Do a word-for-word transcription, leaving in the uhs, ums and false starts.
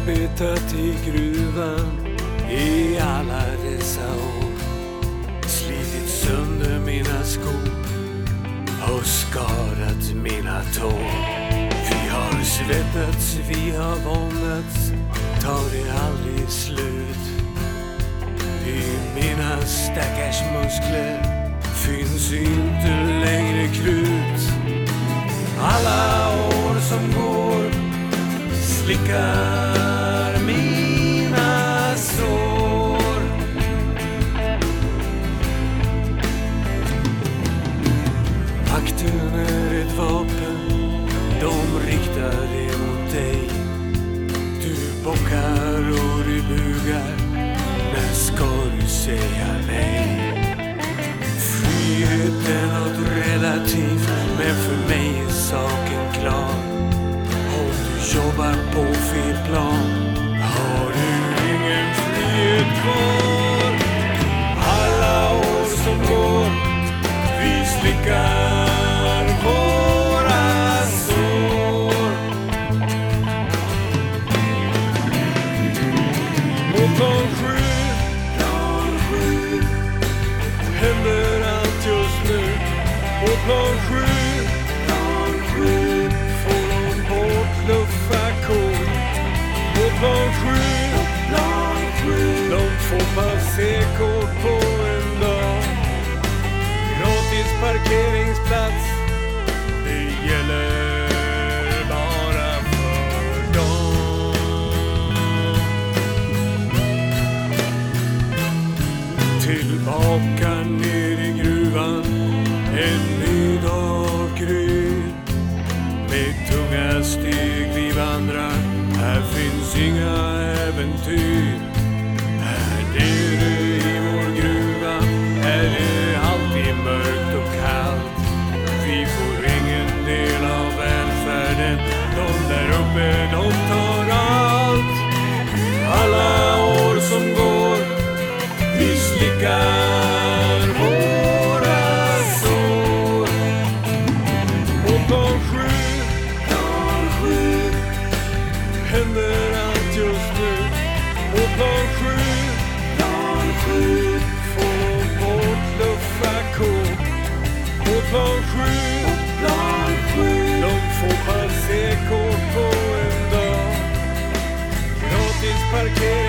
arbetat i gruvan i alla dessa år. Slitit sönder mina skor och skadat mina tår. Vi har svettats, vi har våndats, tar det aldrig slut. I mina stackars muskler finns inte längre krut. Alla år som går slickar mina sår. Makten är ett vapen, de riktar det mot dig. Du bockar och du bugar, när ska du säga nej? Friheten är något relativt, men för mig är saken klar. Om du jobbar på fel plan har du ingen frihet kvar. Alla år som går, vi slickar våra sår. Och plan sju, plan sju händer allt just nu. Och plan sju, plan sju får de bortluffa kod. Och plan sju, plan sju de får passerkod på en dag. Gratis parkeringsplats, det gäller bara för dem. Tillbaka ner i gruvan, en ny dag gryr. Med tunga steg vi vandrar, här finns inga äventyr. Här nere i vår gruva är det alltid mörkt och kallt. Vi får ingen del av välfärden, de där uppe de tar allt. Alla år som går, vi slickar våra sår. Och plan sju, plan sju händer allt just nu. Och plan sju, plan sju får de bortluffa kod. Och plan sju, plan sju de får passerkod på en dag. Gratis parkering